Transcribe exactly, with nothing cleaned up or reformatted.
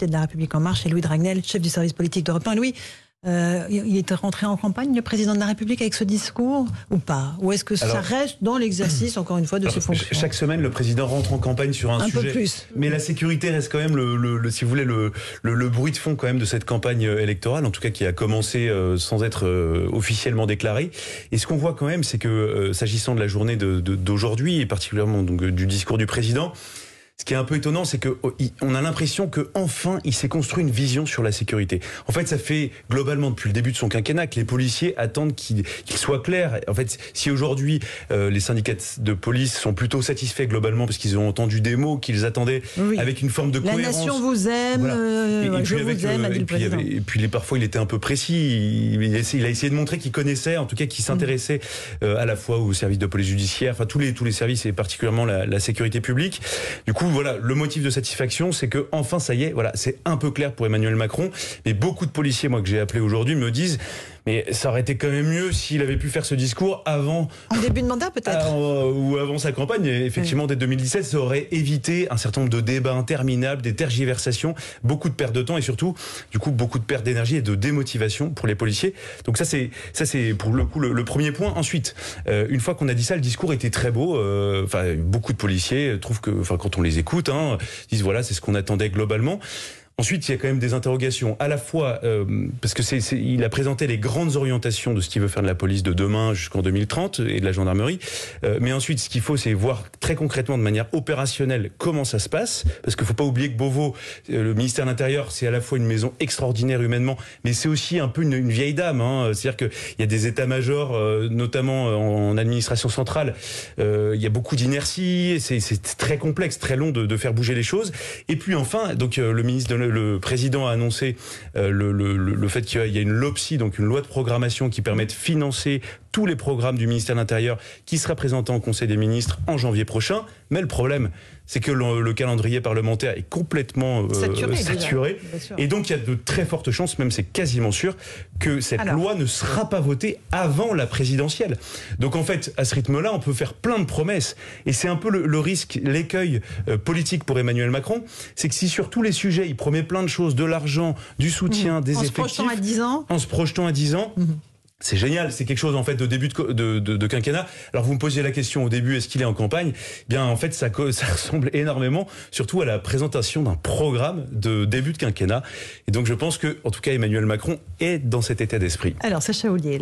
député de La République En Marche, et Louis Dragnel, chef du service politique d'Europe un. Louis, euh, il est rentré en campagne, le président de la République, avec ce discours, ou pas? Ou est-ce que Alors, ça reste dans l'exercice, encore une fois, de alors, ses fonctions? Chaque semaine, le président rentre en campagne sur un, un sujet. peu plus. Mais la sécurité reste quand même, le, le, le, si vous voulez, le, le, le bruit de fond quand même de cette campagne électorale, en tout cas qui a commencé euh, sans être euh, officiellement déclarée. Et ce qu'on voit quand même, c'est que euh, s'agissant de la journée de, de, d'aujourd'hui, et particulièrement donc, du discours du président, ce qui est un peu étonnant, c'est qu'on a l'impression qu'enfin, il s'est construit une vision sur la sécurité. En fait, ça fait globalement depuis le début de son quinquennat que les policiers attendent qu'il qu'il soit clair. En fait, si aujourd'hui, euh, les syndicats de police sont plutôt satisfaits globalement parce qu'ils ont entendu des mots qu'ils attendaient oui. avec une forme de la cohérence. La nation vous aime, voilà. et, et, et je avec, vous aime, a dit le président. Et puis, les, parfois, il était un peu précis. Il, il, a, essayé, il a essayé de montrer qu'il connaissait, en tout cas, qu'il s'intéressait mmh. euh, à la fois au service de police judiciaire, enfin tous les, tous les services et particulièrement la, la sécurité publique. Du coup, voilà, le motif de satisfaction, c'est que enfin ça y est, voilà, c'est un peu clair pour Emmanuel Macron. Mais beaucoup de policiers, moi que j'ai appelé aujourd'hui, me disent mais ça aurait été quand même mieux s'il avait pu faire ce discours avant. En début de mandat peut-être. Euh, ou avant sa campagne. Et effectivement, oui. dès deux mille dix-sept, ça aurait évité un certain nombre de débats interminables, des tergiversations, beaucoup de pertes de temps et surtout, du coup, beaucoup de pertes d'énergie et de démotivation pour les policiers. Donc ça, c'est ça, c'est pour le coup le, le premier point. Ensuite, euh, une fois qu'on a dit ça, le discours était très beau. Enfin, euh, beaucoup de policiers trouvent que, enfin, quand on les écoute, hein, disent voilà, c'est ce qu'on attendait globalement. Ensuite, il y a quand même des interrogations, à la fois euh, parce que c'est, c'est, il a présenté les grandes orientations de ce qu'il veut faire de la police de demain jusqu'en deux mille trente et de la gendarmerie. Euh, mais ensuite, ce qu'il faut, c'est voir très concrètement, de manière opérationnelle, comment ça se passe. Parce qu'il ne faut pas oublier que Beauvau, euh, le ministère de l'Intérieur, c'est à la fois une maison extraordinaire humainement, mais c'est aussi un peu une, une vieille dame. Hein. C'est-à-dire qu'il y a des états-majors, euh, notamment en, en administration centrale. Euh, il y a beaucoup d'inertie. C'est, c'est très complexe, très long de, de faire bouger les choses. Et puis enfin, donc euh, le ministre de le président a annoncé euh, le, le, le fait qu'il y a une LOPSI, donc une loi de programmation qui permet de financer tous les programmes du ministère de l'Intérieur qui sera présenté en Conseil des ministres en janvier prochain. Mais le problème, c'est que le, le calendrier parlementaire est complètement euh, saturé. saturé et donc, il y a de très fortes chances, même c'est quasiment sûr, que cette Alors, loi ne sera pas votée avant la présidentielle. Donc en fait, à ce rythme-là, on peut faire plein de promesses. Et c'est un peu le, le risque, l'écueil euh, politique pour Emmanuel Macron, c'est que si sur tous les sujets, il promet plein de choses, de l'argent, du soutien, mmh. des en effectifs... En se projetant à dix ans En se projetant à dix ans... Mmh. C'est génial, c'est quelque chose en fait de début de, de, de, de quinquennat. Alors vous me posiez la question au début, est-ce qu'il est en campagne? Eh bien en fait ça, ça ressemble énormément, surtout à la présentation d'un programme de début de quinquennat. Et donc je pense que, en tout cas, Emmanuel Macron est dans cet état d'esprit. Alors Sacha Houlié.